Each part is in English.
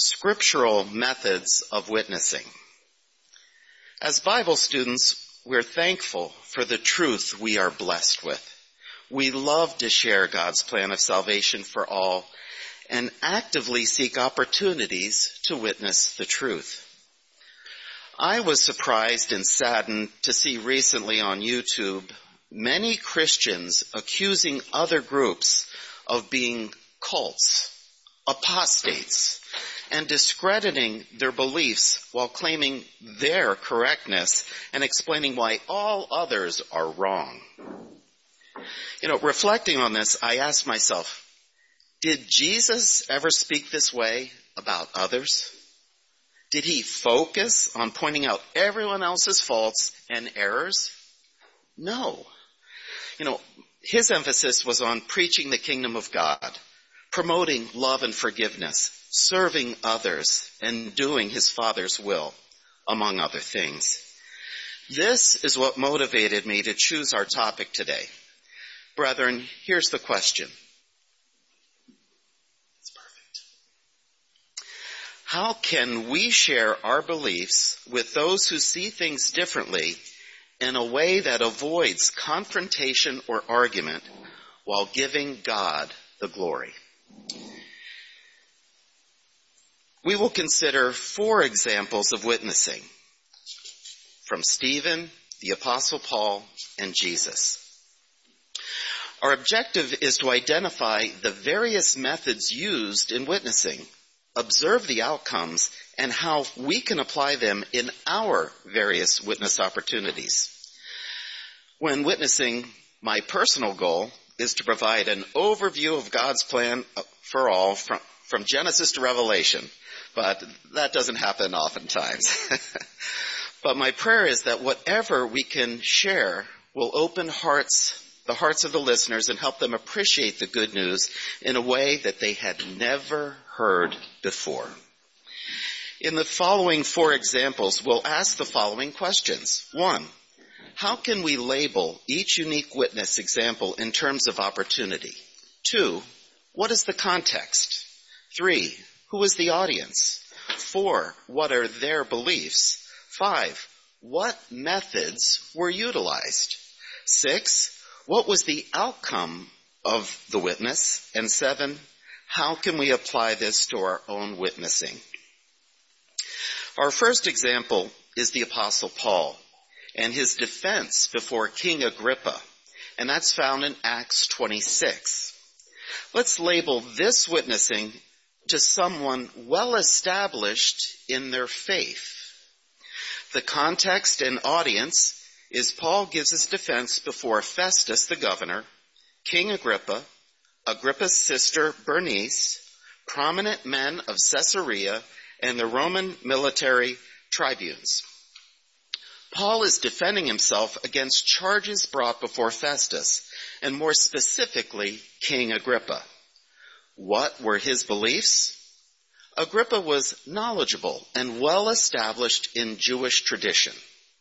Scriptural methods of witnessing. As Bible students, we're thankful for the truth we are blessed with. We love to share God's plan of salvation for all and actively seek opportunities to witness the truth. I was surprised and saddened to see recently on YouTube many Christians accusing other groups of being cults, apostates, and discrediting their beliefs while claiming their correctness and explaining why all others are wrong. Reflecting on this, I asked myself, did Jesus ever speak this way about others? Did he focus on pointing out everyone else's faults and errors? No. His emphasis was on preaching the kingdom of God, promoting love and forgiveness, serving others, and doing his Father's will, among other things. This is what motivated me to choose our topic today. Brethren, here's the question. It's perfect. How can we share our beliefs with those who see things differently in a way that avoids confrontation or argument while giving God the glory? We will consider 4 examples of witnessing from Stephen, the Apostle Paul, and Jesus. Our objective is to identify the various methods used in witnessing, observe the outcomes, and how we can apply them in our various witness opportunities. When witnessing, my personal goal is to provide an overview of God's plan for all from Genesis to Revelation, but that doesn't happen oftentimes. But my prayer is that whatever we can share will open the hearts of the listeners and help them appreciate the good news in a way that they had never heard before. In the following 4 examples, we'll ask the following questions. 1, how can we label each unique witness example in terms of opportunity? 2, what is the context? 3, who is the audience? 4, what are their beliefs? 5, what methods were utilized? 6, what was the outcome of the witness? And 7, how can we apply this to our own witnessing? Our first example is the Apostle Paul and his defense before King Agrippa, and that's found in Acts 26. Let's label this witnessing to someone well established in their faith. The context and audience is Paul gives his defense before Festus the governor, King Agrippa, Agrippa's sister Bernice, prominent men of Caesarea, and the Roman military tribunes. Paul is defending himself against charges brought before Festus, and more specifically, King Agrippa. What were his beliefs? Agrippa was knowledgeable and well established in Jewish tradition.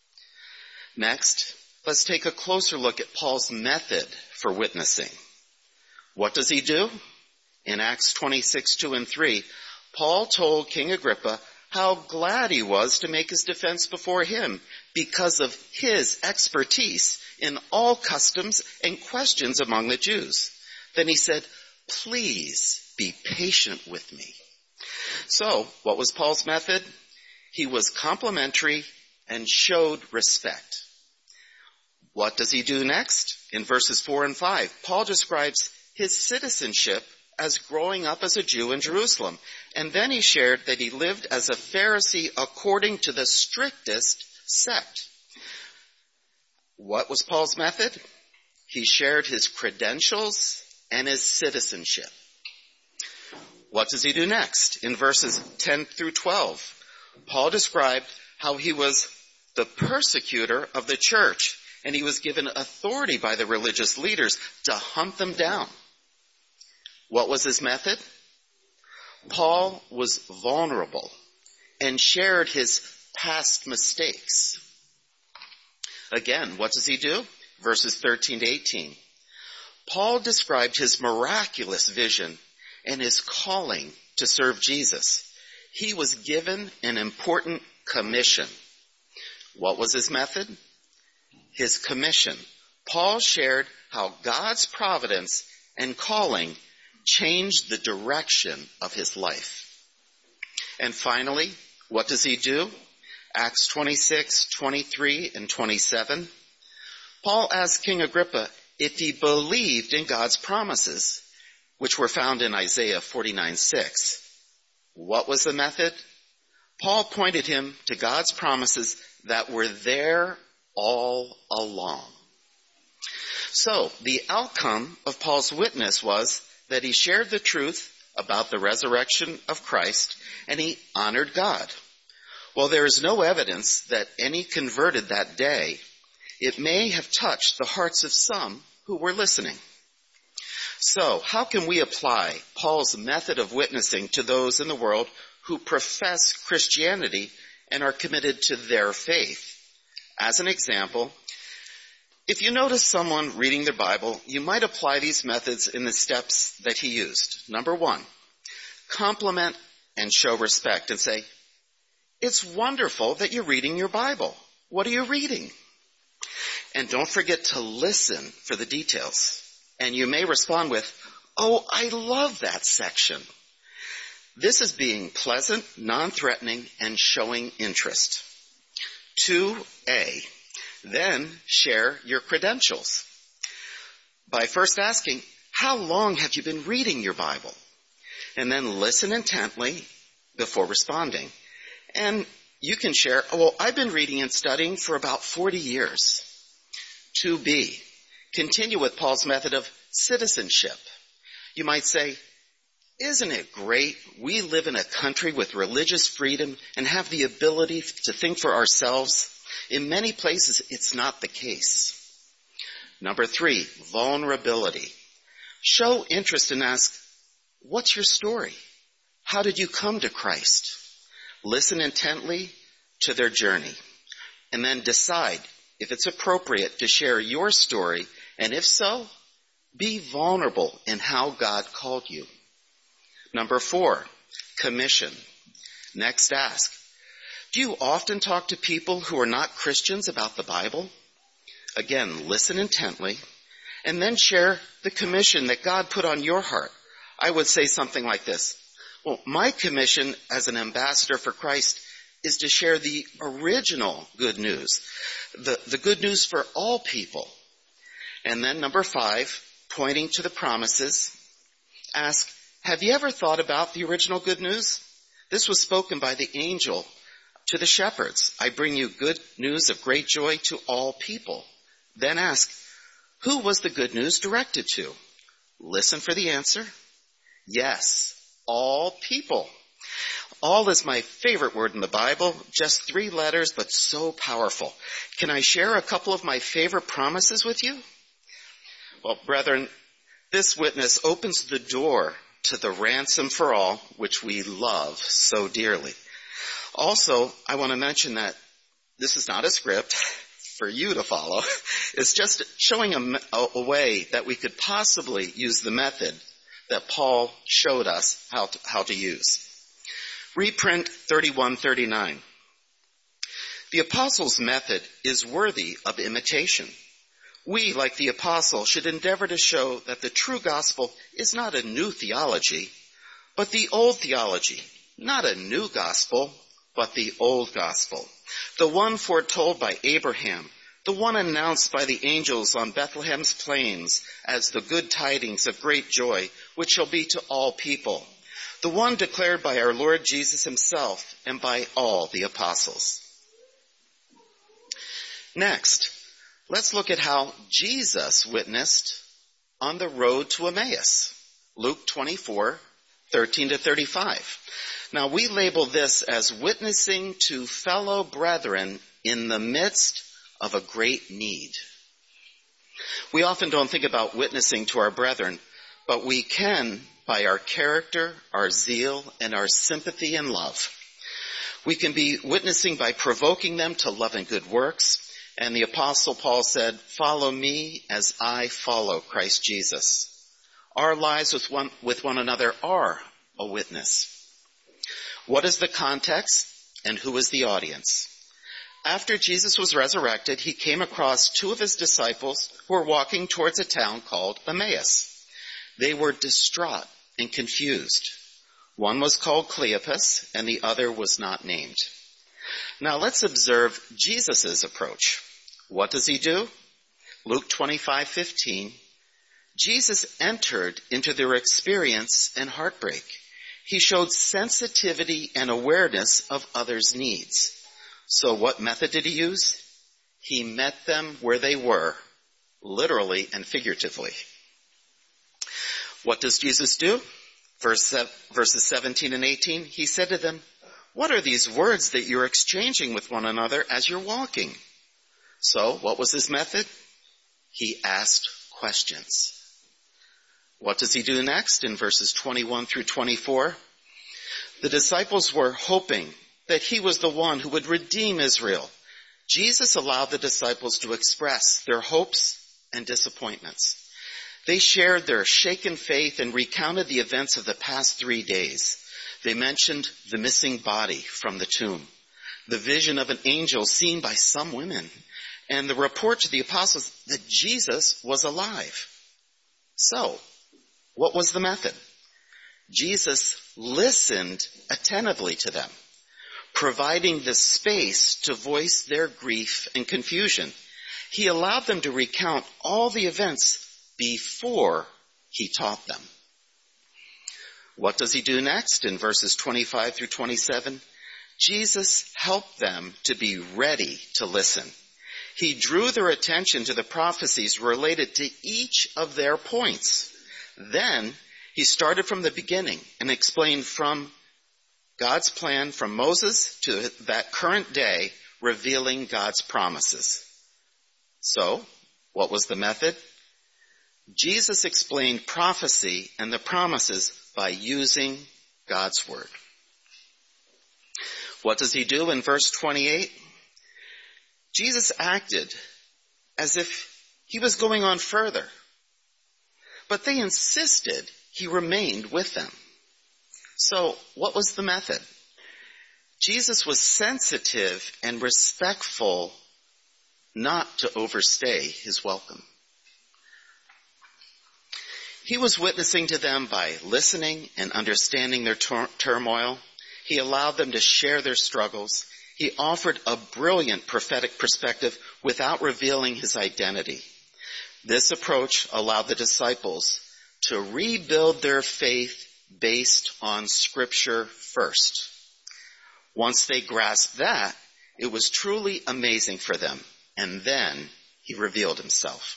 Next, let's take a closer look at Paul's method for witnessing. What does he do? In Acts 26, 2 and 3, Paul told King Agrippa how glad he was to make his defense before him because of his expertise in all customs and questions among the Jews. Then he said, "Please be patient with me." So, what was Paul's method? He was complimentary and showed respect. What does he do next? In verses 4 and 5, Paul describes his citizenship as growing up as a Jew in Jerusalem. And then he shared that he lived as a Pharisee according to the strictest sect. What was Paul's method? He shared his credentials and his citizenship. What does he do next? In verses 10 through 12, Paul described how he was the persecutor of the church, and he was given authority by the religious leaders to hunt them down. What was his method? Paul was vulnerable and shared his past mistakes. Again, what does he do? Verses 13 to 18. Paul described his miraculous vision and his calling to serve Jesus. He was given an important commission. What was his method? His commission. Paul shared how God's providence and calling changed the direction of his life. And finally, what does he do? Acts 26, 23, and 27. Paul asked King Agrippa if he believed in God's promises, which were found in Isaiah 49:6. What was the method? Paul pointed him to God's promises that were there all along. So, the outcome of Paul's witness was that he shared the truth about the resurrection of Christ, and he honored God. While there is no evidence that any converted that day, it may have touched the hearts of some who were listening. So, how can we apply Paul's method of witnessing to those in the world who profess Christianity and are committed to their faith? As an example, if you notice someone reading their Bible, you might apply these methods in the steps that he used. Number 1, compliment and show respect and say, "It's wonderful that you're reading your Bible. What are you reading?" And don't forget to listen for the details. And you may respond with, "Oh, I love that section." This is being pleasant, non-threatening, and showing interest. 2A, then share your credentials by first asking, "How long have you been reading your Bible?" And then listen intently before responding. And you can share, "Well, I've been reading and studying for about 40 years. 2B, continue with Paul's method of citizenship. You might say, "Isn't it great we live in a country with religious freedom and have the ability to think for ourselves? In many places, it's not the case." Number 3, vulnerability. Show interest and ask, "What's your story? How did you come to Christ?" Listen intently to their journey, and then decide if it's appropriate to share your story, and if so, be vulnerable in how God called you. Number 4, commission. Next, ask, do you often talk to people who are not Christians about the Bible? Again, listen intently, and then share the commission that God put on your heart. I would say something like this: "Well, my commission as an ambassador for Christ is to share the original good news, the good news for all people." And then number 5, pointing to the promises, ask, have you ever thought about the original good news? This was spoken by the angel to the shepherds. "I bring you good news of great joy to all people." Then ask, who was the good news directed to? Listen for the answer. Yes, all people. All is my favorite word in the Bible, just 3 letters, but so powerful. Can I share a couple of my favorite promises with you? Well, brethren, this witness opens the door to the ransom for all, which we love so dearly. Also, I want to mention that this is not a script for you to follow. It's just showing a way that we could possibly use the method that Paul showed us how to use. Reprint 3139. The apostle's method is worthy of imitation. We, like the apostle, should endeavor to show that the true gospel is not a new theology, but the old theology, not a new gospel, but the old gospel, the one foretold by Abraham, the one announced by the angels on Bethlehem's plains as the good tidings of great joy, which shall be to all people, the one declared by our Lord Jesus himself and by all the apostles. Next, let's look at how Jesus witnessed on the road to Emmaus. Luke 24, 13 to 35. Now we label this as witnessing to fellow brethren in the midst of a great need. We often don't think about witnessing to our brethren, but we can by our character, our zeal, and our sympathy and love. We can be witnessing by provoking them to love and good works. And the Apostle Paul said, "Follow me as I follow Christ Jesus." Our lives with one another are a witness. What is the context and who is the audience? After Jesus was resurrected, he came across two of his disciples who were walking towards a town called Emmaus. They were distraught and confused. One was called Cleopas and the other was not named. Now let's observe Jesus' approach. What does he do? Luke 25:15. Jesus entered into their experience and heartbreak. He showed sensitivity and awareness of others' needs. So what method did he use? He met them where they were, literally and figuratively. What does Jesus do? Verses 17 and 18, he said to them, "What are these words that you're exchanging with one another as you're walking?" So what was his method? He asked questions. What does he do next in verses 21 through 24? The disciples were hoping that he was the one who would redeem Israel. Jesus allowed the disciples to express their hopes and disappointments. They shared their shaken faith and recounted the events of the past 3 days. They mentioned the missing body from the tomb, the vision of an angel seen by some women, and the report to the apostles that Jesus was alive. So, what was the method? Jesus listened attentively to them, providing the space to voice their grief and confusion. He allowed them to recount all the events before he taught them. What does he do next in verses 25 through 27? Jesus helped them to be ready to listen. He drew their attention to the prophecies related to each of their points. Then he started from the beginning and explained from God's plan from Moses to that current day, revealing God's promises. So, what was the method? Jesus explained prophecy and the promises by using God's word. What does he do in verse 28? Jesus acted as if he was going on further, but they insisted he remained with them. So, what was the method? Jesus was sensitive and respectful not to overstay his welcome. He was witnessing to them by listening and understanding their turmoil. He allowed them to share their struggles. He offered a brilliant prophetic perspective without revealing his identity. This approach allowed the disciples to rebuild their faith based on Scripture first. Once they grasped that, it was truly amazing for them. And then he revealed himself.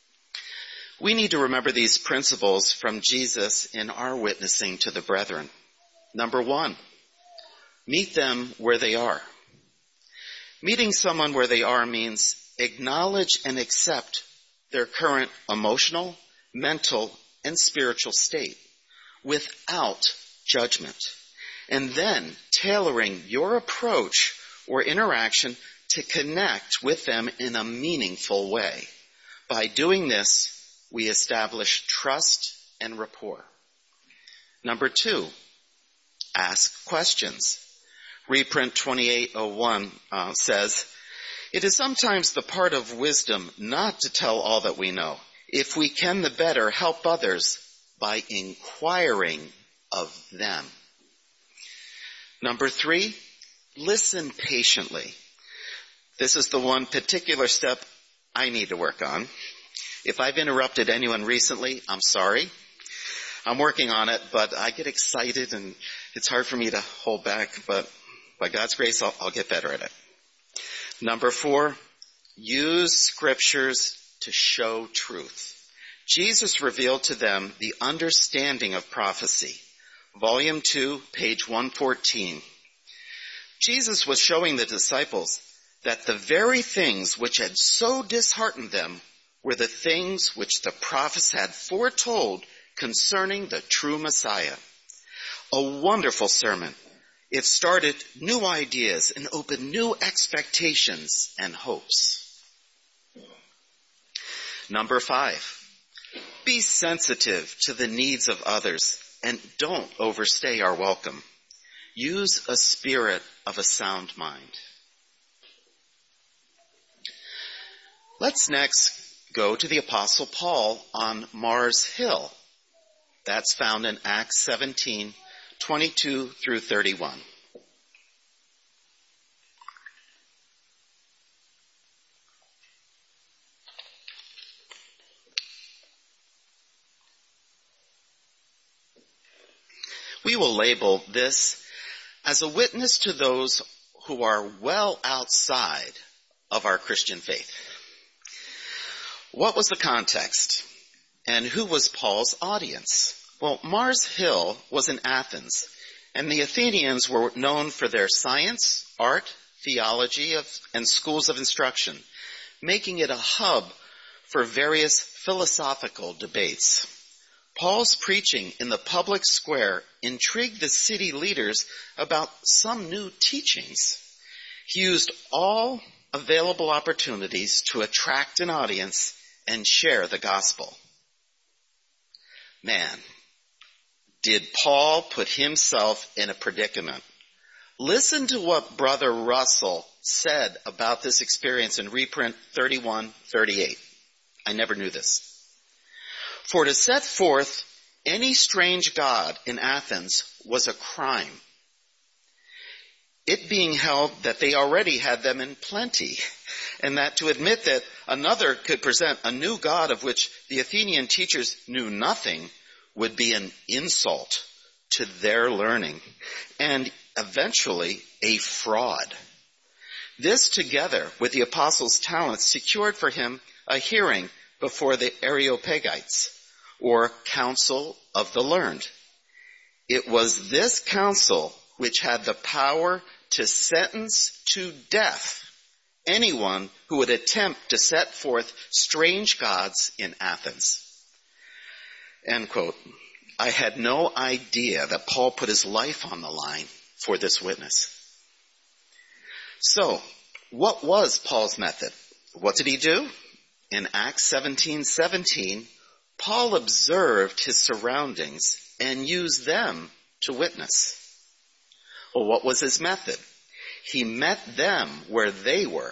We need to remember these principles from Jesus in our witnessing to the brethren. Number 1, meet them where they are. Meeting someone where they are means acknowledge and accept their current emotional, mental, and spiritual state without judgment. And then tailoring your approach or interaction to connect with them in a meaningful way. By doing this, we establish trust and rapport. Number 2, ask questions. Reprint 2801 says, "It is sometimes the part of wisdom not to tell all that we know. If we can, the better help others by inquiring of them." Number 3, listen patiently. This is the one particular step I need to work on. If I've interrupted anyone recently, I'm sorry. I'm working on it, but I get excited and it's hard for me to hold back, but by God's grace, I'll get better at it. Number 4, use scriptures to show truth. Jesus revealed to them the understanding of prophecy. Volume 2, page 114. Jesus was showing the disciples that the very things which had so disheartened them were the things which the prophets had foretold concerning the true Messiah. A wonderful sermon. It started new ideas and opened new expectations and hopes. Number 5, be sensitive to the needs of others and don't overstay our welcome. use a spirit of a sound mind. Let's next go to the Apostle Paul on Mars Hill. That's found in Acts 17, 22 through 31. We will label this as a witness to those who are well outside of our Christian faith. What was the context? And who was Paul's audience? Well, Mars Hill was in Athens, and the Athenians were known for their science, art, theology, and schools of instruction, making it a hub for various philosophical debates. Paul's preaching in the public square intrigued the city leaders about some new teachings. He used all available opportunities to attract an audience and share the gospel. Man, did Paul put himself in a predicament. Listen to what Brother Russell said about this experience in reprint 3138. I never knew this. For to set forth any strange god in Athens was a crime, it being held that they already had them in plenty, and that to admit that another could present a new god of which the Athenian teachers knew nothing would be an insult to their learning, and eventually a fraud. This, together with the apostles' talents, secured for him a hearing before the Areopagites, or Council of the Learned. It was this council which had the power to sentence to death anyone who would attempt to set forth strange gods in Athens. End quote. I had no idea that Paul put his life on the line for this witness. So, what was Paul's method? What did he do? In Acts 17:17, Paul observed his surroundings and used them to witness. Well, what was his method? He met them where they were.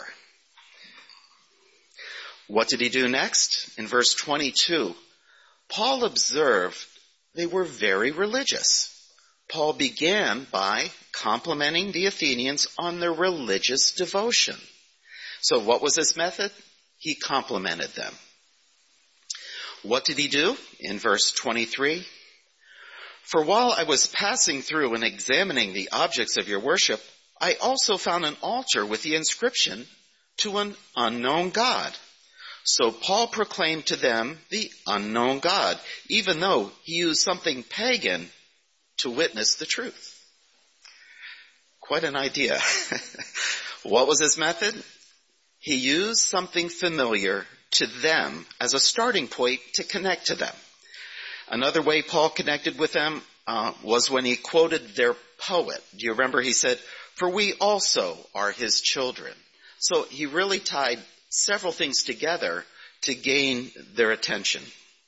What did he do next? In verse 22, Paul observed they were very religious. Paul began by complimenting the Athenians on their religious devotion. So what was his method? He complimented them. What did he do? In verse 23, for while I was passing through and examining the objects of your worship, I also found an altar with the inscription, to an unknown God. So Paul proclaimed to them the unknown God, even though he used something pagan to witness the truth. Quite an idea. What was his method? He used something familiar to them as a starting point to connect to them. Another way Paul connected with them was when he quoted their poet. Do you remember? He said, for we also are his children. So he really tied several things together to gain their attention.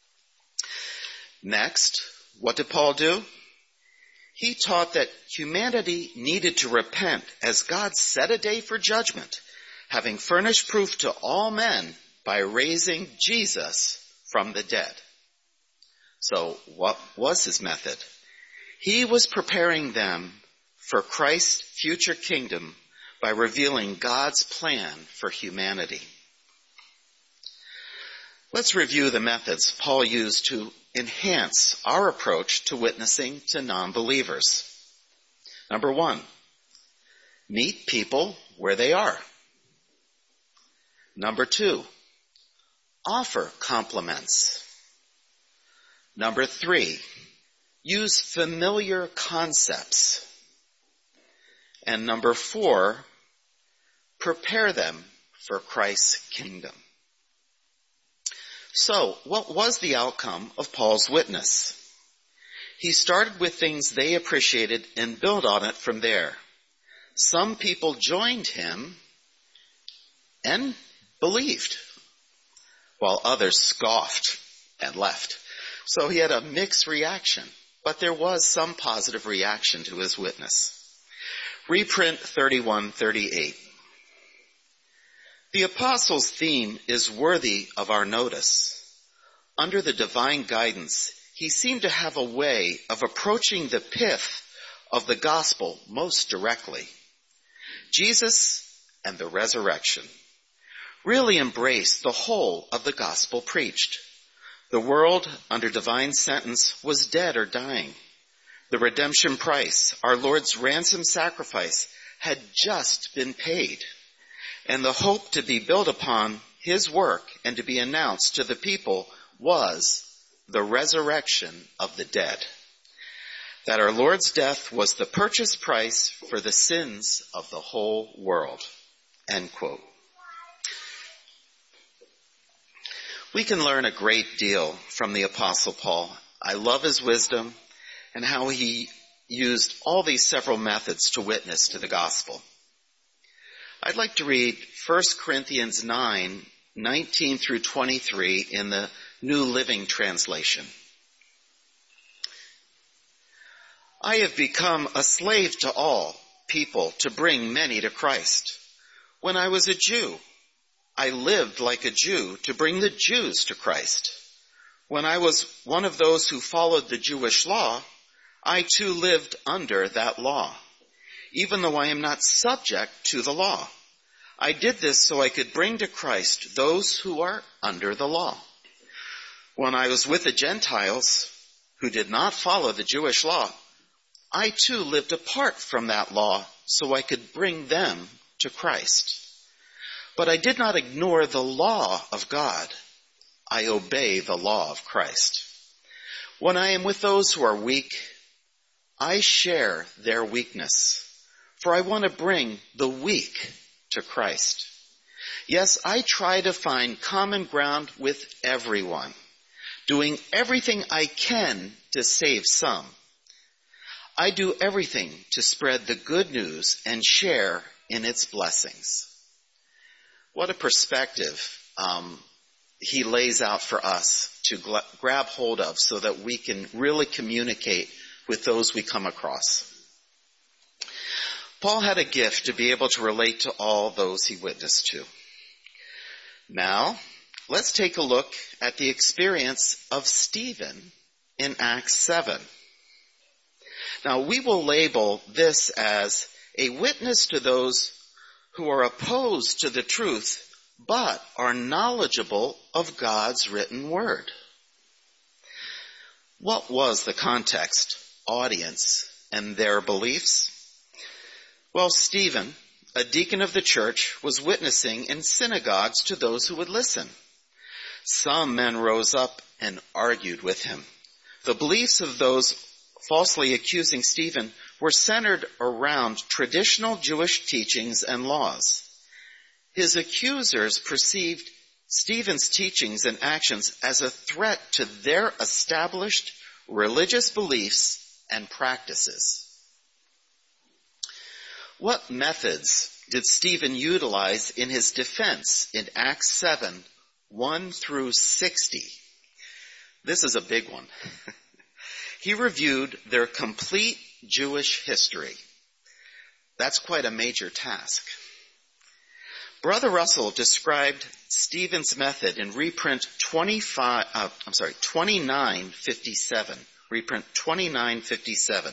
Next, what did Paul do? He taught that humanity needed to repent as God set a day for judgment, having furnished proof to all men by raising Jesus from the dead. So what was his method? He was preparing them for Christ's future kingdom by revealing God's plan for humanity. Let's review the methods Paul used to enhance our approach to witnessing to non-believers. Number 1, meet people where they are. Number 2, offer compliments. Number 3, use familiar concepts. And number 4, prepare them for Christ's kingdom. So, what was the outcome of Paul's witness? He started with things they appreciated and built on it from there. Some people joined him and believed, while others scoffed and left. So he had a mixed reaction, but there was some positive reaction to his witness. Reprint 3138. The apostle's theme is worthy of our notice. Under the divine guidance, he seemed to have a way of approaching the pith of the gospel most directly. Jesus and the resurrection really embraced the whole of the gospel preached. The world under divine sentence was dead or dying. The redemption price, our Lord's ransom sacrifice, had just been paid. And the hope to be built upon his work and to be announced to the people was the resurrection of the dead. That our Lord's death was the purchase price for the sins of the whole world. End quote. We can learn a great deal from the Apostle Paul. I love his wisdom and how he used all these several methods to witness to the gospel. I'd like to read 1 Corinthians 9:19 through 23 in the New Living Translation. I have become a slave to all people to bring many to Christ. When I was a Jew, I lived like a Jew to bring the Jews to Christ. When I was one of those who followed the Jewish law, I too lived under that law, even though I am not subject to the law. I did this so I could bring to Christ those who are under the law. When I was with the Gentiles, who did not follow the Jewish law, I too lived apart from that law so I could bring them to Christ. But I did not ignore the law of God. I obey the law of Christ. When I am with those who are weak, I share their weakness, for I want to bring the weak to Christ. Yes, I try to find common ground with everyone, doing everything I can to save some. I do everything to spread the good news and share in its blessings. What a perspective he lays out for us to grab hold of so that we can really communicate with those we come across. Paul had a gift to be able to relate to all those he witnessed to. Now, let's take a look at the experience of Stephen in Acts 7. Now, we will label this as a witness to those who are opposed to the truth, but are knowledgeable of God's written word. What was the context, audience, and their beliefs? Well, Stephen, a deacon of the church, was witnessing in synagogues to those who would listen. Some men rose up and argued with him. The beliefs of those falsely accusing Stephen were centered around traditional Jewish teachings and laws. His accusers perceived Stephen's teachings and actions as a threat to their established religious beliefs and practices. What methods did Stephen utilize in his defense in Acts 7, 1 through 60? This is a big one. He reviewed their complete Jewish history. That's quite a major task. Brother Russell described Stephen's method in reprint 2957. Reprint 2957.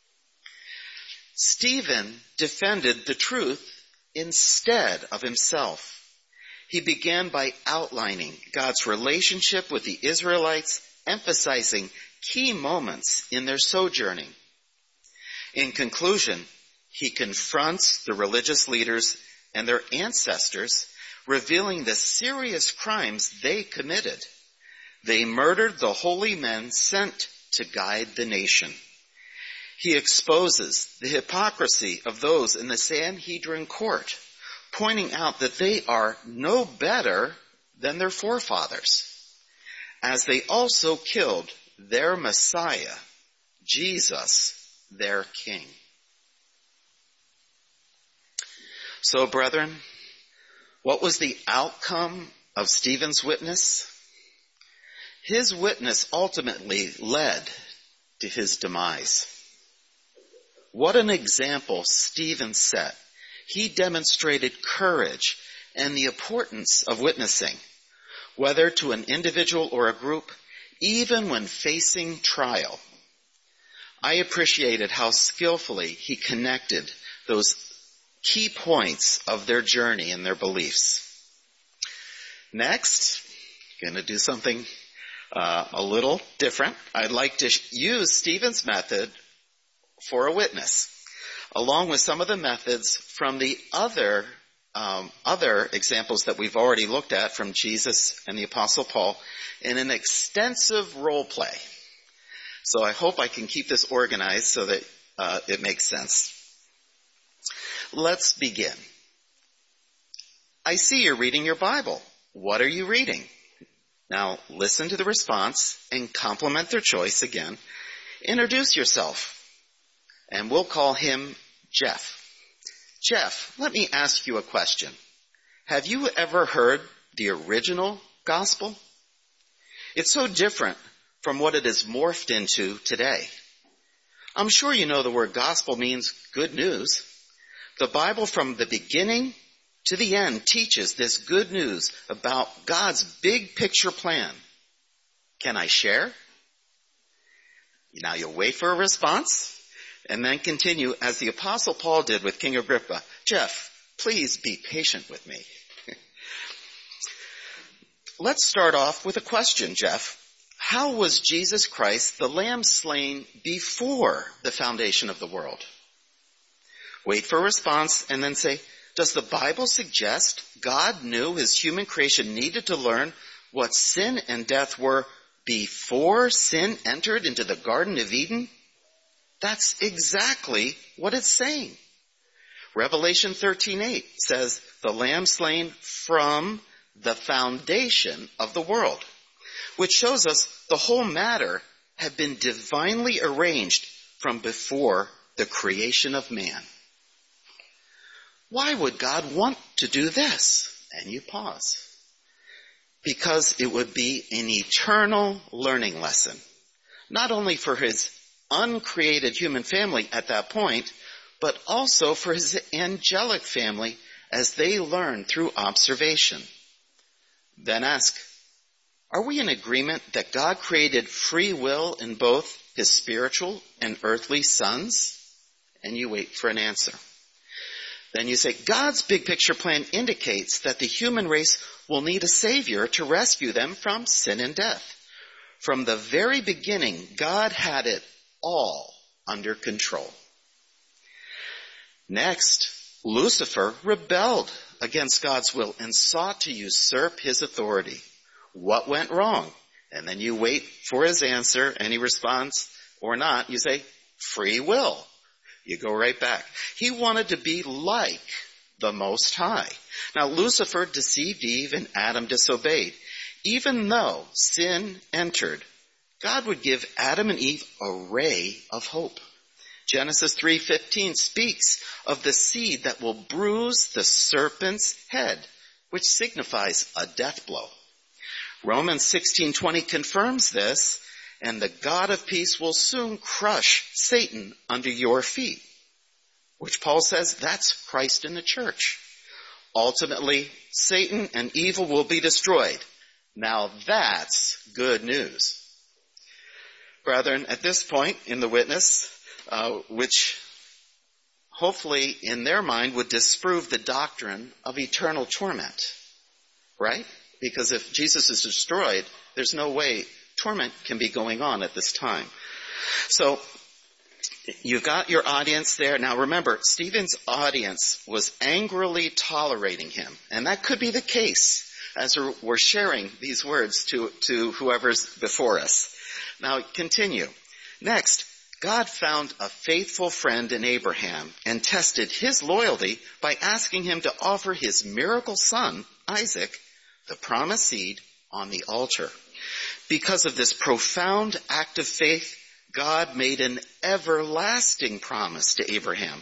Stephen defended the truth instead of himself. He began by outlining God's relationship with the Israelites, emphasizing key moments in their sojourning. In conclusion, he confronts the religious leaders and their ancestors, revealing the serious crimes they committed. They murdered the holy men sent to guide the nation. He exposes the hypocrisy of those in the Sanhedrin court, pointing out that they are no better than their forefathers, as they also killed their Messiah, Jesus, their King. So, brethren, what was the outcome of Stephen's witness? His witness ultimately led to his demise. What an example Stephen set. He demonstrated courage and the importance of witnessing, whether to an individual or a group, even when facing trial. I appreciated how skillfully he connected those key points of their journey and their beliefs. Next, going to do something a little different. I'd like to use Stephen's method for a witness, along with some of the methods from the other examples that we've already looked at from Jesus and the Apostle Paul in an extensive role play. So I hope I can keep this organized so that it makes sense. Let's begin. I see you're reading your Bible. What are you reading? Now listen to the response and compliment their choice again. Introduce yourself. And we'll call him Jeff. Jeff, let me ask you a question. Have you ever heard the original gospel? It's so different from what it is morphed into today. I'm sure you know the word gospel means good news. The Bible from the beginning to the end teaches this good news about God's big picture plan. Can I share? Now you'll wait for a response and then continue as the Apostle Paul did with King Agrippa. Jeff, please be patient with me. Let's start off with a question, Jeff. How was Jesus Christ the Lamb slain before the foundation of the world? Wait for a response and then say, does the Bible suggest God knew his human creation needed to learn what sin and death were before sin entered into the Garden of Eden? That's exactly what it's saying. Revelation 13:8 says, the Lamb slain from the foundation of the world, which shows us the whole matter had been divinely arranged from before the creation of man. Why would God want to do this? And you pause. Because it would be an eternal learning lesson, not only for his uncreated human family at that point, but also for his angelic family as they learn through observation. Then ask, are we in agreement that God created free will in both his spiritual and earthly sons? And you wait for an answer. Then you say, God's big picture plan indicates that the human race will need a savior to rescue them from sin and death. From the very beginning, God had it all under control. Next, Lucifer rebelled against God's will and sought to usurp his authority. What went wrong? And then you wait for his answer, and he responds or not. You say, free will. You go right back. He wanted to be like the Most High. Now, Lucifer deceived Eve and Adam disobeyed. Even though sin entered, God would give Adam and Eve a ray of hope. Genesis 3:15 speaks of the seed that will bruise the serpent's head, which signifies a death blow. Romans 16:20 confirms this, and the God of peace will soon crush Satan under your feet, which Paul says that's Christ in the church. Ultimately, Satan and evil will be destroyed. Now that's good news. Brethren, at this point in the witness, which hopefully in their mind would disprove the doctrine of eternal torment, right? Because if Jesus is destroyed, there's no way torment can be going on at this time. So you've got your audience there. Now remember, Stephen's audience was angrily tolerating him. And that could be the case as we're sharing these words to whoever's before us. Now continue. Next, God found a faithful friend in Abraham and tested his loyalty by asking him to offer his miracle son, Isaac, the promised seed, on the altar. Because of this profound act of faith, God made an everlasting promise to Abraham.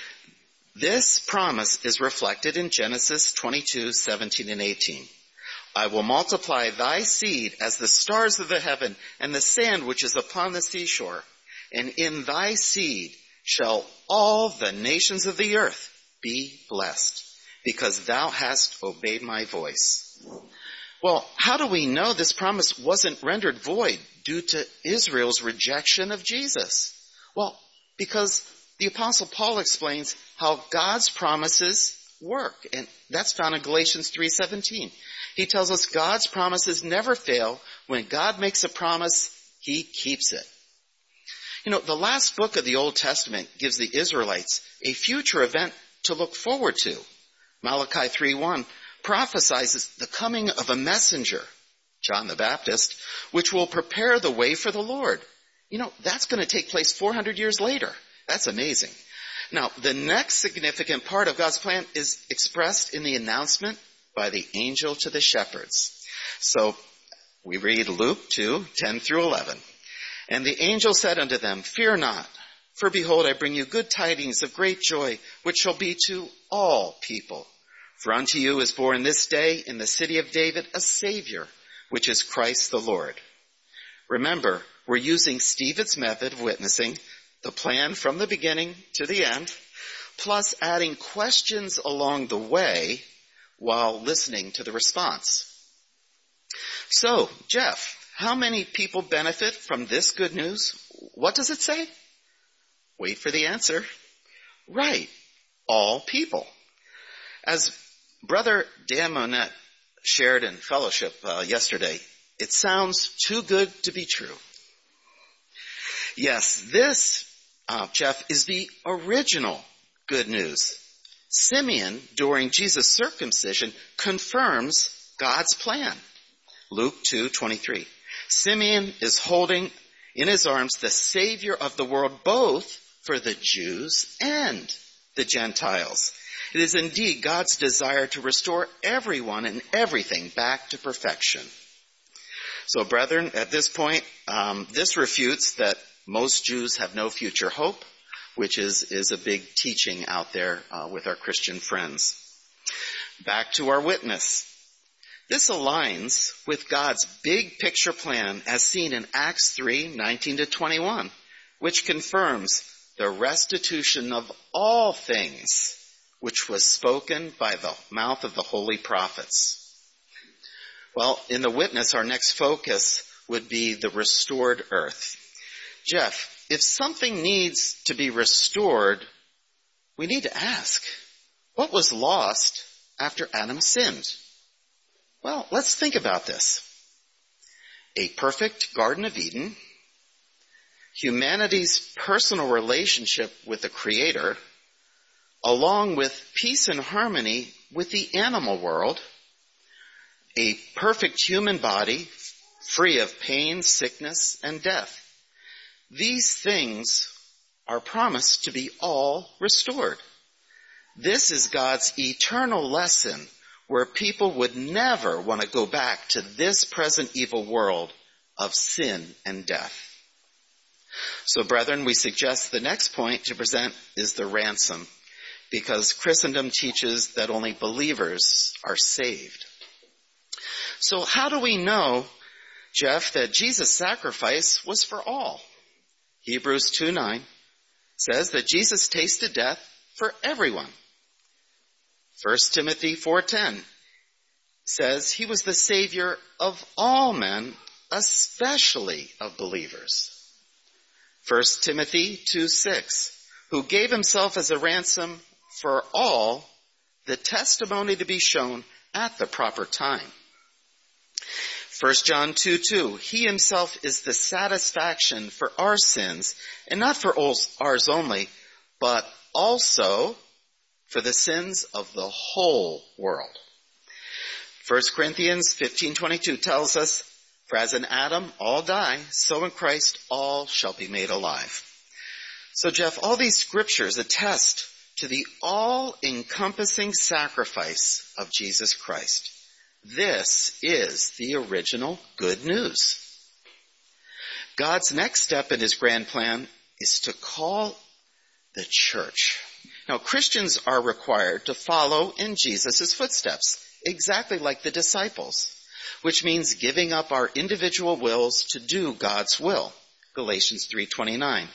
This promise is reflected in Genesis 22:17 and 18. I will multiply thy seed as the stars of the heaven and the sand which is upon the seashore. And in thy seed shall all the nations of the earth be blessed, because thou hast obeyed my voice. Well, how do we know this promise wasn't rendered void due to Israel's rejection of Jesus? Well, because the Apostle Paul explains how God's promises work, and that's found in Galatians 3:17. He tells us God's promises never fail. When God makes a promise, he keeps it. You know, the last book of the Old Testament gives the Israelites a future event to look forward to. Malachi 3:1 prophesies the coming of a messenger, John the Baptist, which will prepare the way for the Lord. You know, that's going to take place 400 years later. That's amazing. Now, the next significant part of God's plan is expressed in the announcement by the angel to the shepherds. So, we read Luke 2:10 through 11. And the angel said unto them, Fear not, for behold, I bring you good tidings of great joy, which shall be to all people. For unto you is born this day in the city of David a Savior, which is Christ the Lord. Remember, we're using Stephen's method of witnessing, the plan from the beginning to the end, plus adding questions along the way while listening to the response. So, Jeff, how many people benefit from this good news? What does it say? Wait for the answer. Right, all people. As Brother Dan Monette shared in fellowship yesterday, it sounds too good to be true. Yes, this, Jeff, is the original good news. Simeon, during Jesus' circumcision, confirms God's plan. Luke 2:23. Simeon is holding in his arms the Savior of the world, both for the Jews and the Gentiles. It is indeed God's desire to restore everyone and everything back to perfection. So, brethren, at this point, this refutes that most Jews have no future hope, which is a big teaching out there with our Christian friends. Back to our witness. This aligns with God's big picture plan as seen in Acts 3:19-21, which confirms the restitution of all things which was spoken by the mouth of the holy prophets. Well, in the witness, our next focus would be the restored earth. Jeff, if something needs to be restored, we need to ask, what was lost after Adam sinned? Well, let's think about this. A perfect Garden of Eden, humanity's personal relationship with the Creator, along with peace and harmony with the animal world, a perfect human body free of pain, sickness, and death. These things are promised to be all restored. This is God's eternal lesson where people would never want to go back to this present evil world of sin and death. So, brethren, we suggest the next point to present is the ransom, because Christendom teaches that only believers are saved. So how do we know, Jeff, that Jesus' sacrifice was for all? Hebrews 2:9 says that Jesus tasted death for everyone. 1 Timothy 4:10 says he was the Savior of all men, especially of believers. 1 Timothy 2:6, who gave himself as a ransom for all, the testimony to be shown at the proper time. 1 John 2:2, he himself is the satisfaction for our sins, and not for ours only, but also for the sins of the whole world. 1 Corinthians 15:22 tells us, for as in Adam all die, so in Christ all shall be made alive. So, Jeff, all these scriptures attest to the all-encompassing sacrifice of Jesus Christ. This is the original good news. God's next step in his grand plan is to call the church. Now, Christians are required to follow in Jesus' footsteps, exactly like the disciples, which means giving up our individual wills to do God's will, Galatians 3:29.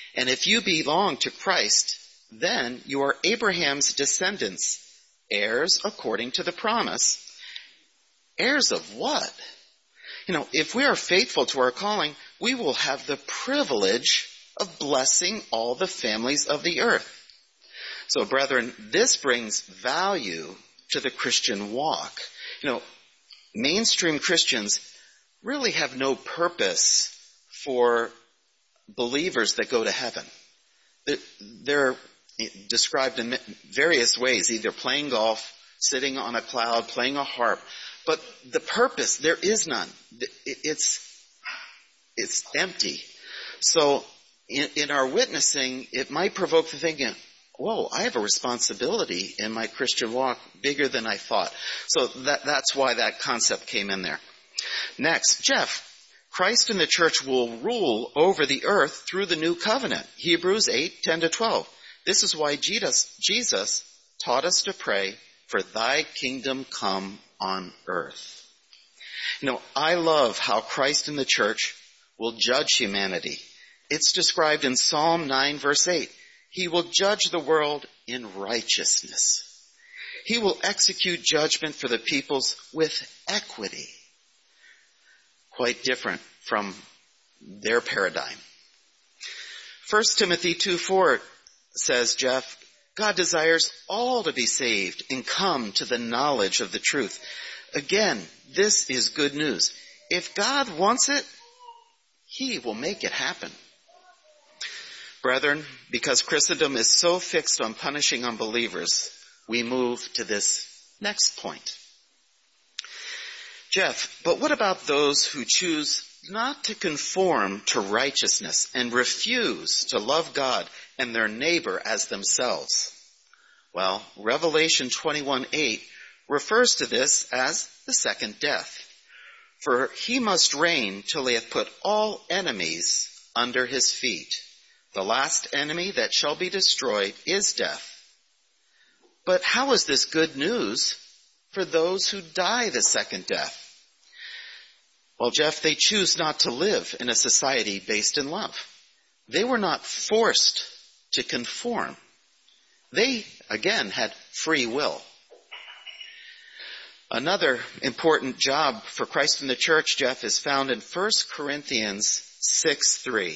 And if you belong to Christ, then you are Abraham's descendants, heirs according to the promise. Heirs of what? If we are faithful to our calling, we will have the privilege of blessing all the families of the earth. So, brethren, this brings value to the Christian walk. Mainstream Christians really have no purpose for believers that go to heaven. They're described in various ways, either playing golf, sitting on a cloud, playing a harp. But the purpose, there is none. It's empty. So in our witnessing, it might provoke the thinking, whoa, I have a responsibility in my Christian walk bigger than I thought. So that's why that concept came in there. Next, Jeff, Christ and the church will rule over the earth through the new covenant. Hebrews 8:10-12. This is why Jesus taught us to pray, for thy kingdom come on earth. I love how Christ and the church will judge humanity. It's described in Psalm 9 verse 8. He will judge the world in righteousness. He will execute judgment for the peoples with equity. Quite different from their paradigm. 1 Timothy 2:4 says, Jeff, God desires all to be saved and come to the knowledge of the truth. Again, this is good news. If God wants it, He will make it happen. Brethren, because Christendom is so fixed on punishing unbelievers, we move to this next point. Jeff, but what about those who choose not to conform to righteousness and refuse to love God and their neighbor as themselves? Well, Revelation 21:8 refers to this as the second death. For he must reign till he hath put all enemies under his feet. The last enemy that shall be destroyed is death. But how is this good news for those who die the second death? Well, Jeff, they choose not to live in a society based in love. They were not forced to conform. They, again, had free will. Another important job for Christ and the church, Jeff, is found in 1 Corinthians 6:3.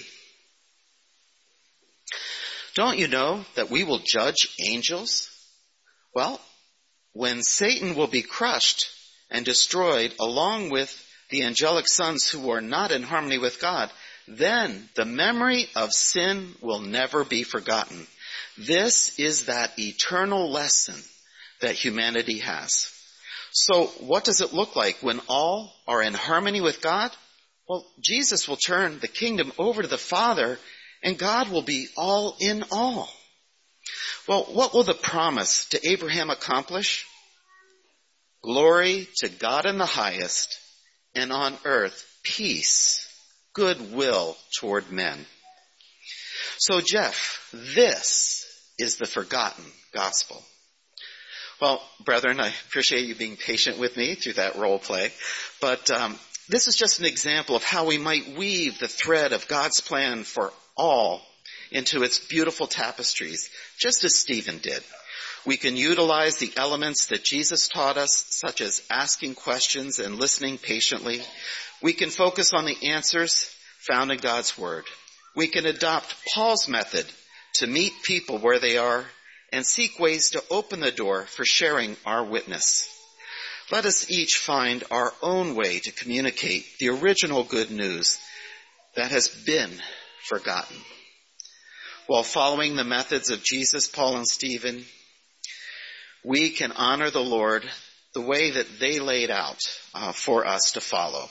Don't you know that we will judge angels? Well, when Satan will be crushed and destroyed along with the angelic sons who are not in harmony with God, then the memory of sin will never be forgotten. This is that eternal lesson that humanity has. So what does it look like when all are in harmony with God? Well, Jesus will turn the kingdom over to the Father, and God will be all in all. Well, what will the promise to Abraham accomplish? Glory to God in the highest, and on earth peace, goodwill toward men. So, Jeff, this is the forgotten gospel. Well, brethren, I appreciate you being patient with me through that role play, but this is just an example of how we might weave the thread of God's plan for all into its beautiful tapestries, just as Stephen did. We can utilize the elements that Jesus taught us, such as asking questions and listening patiently. We can focus on the answers found in God's Word. We can adopt Paul's method to meet people where they are and seek ways to open the door for sharing our witness. Let us each find our own way to communicate the original good news that has been forgotten. While following the methods of Jesus, Paul, and Stephen, we can honor the Lord the way that they laid out for us to follow.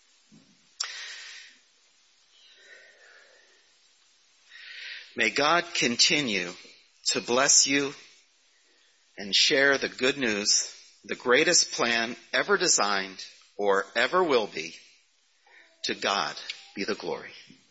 May God continue to bless you and share the good news, the greatest plan ever designed or ever will be. To God be the glory.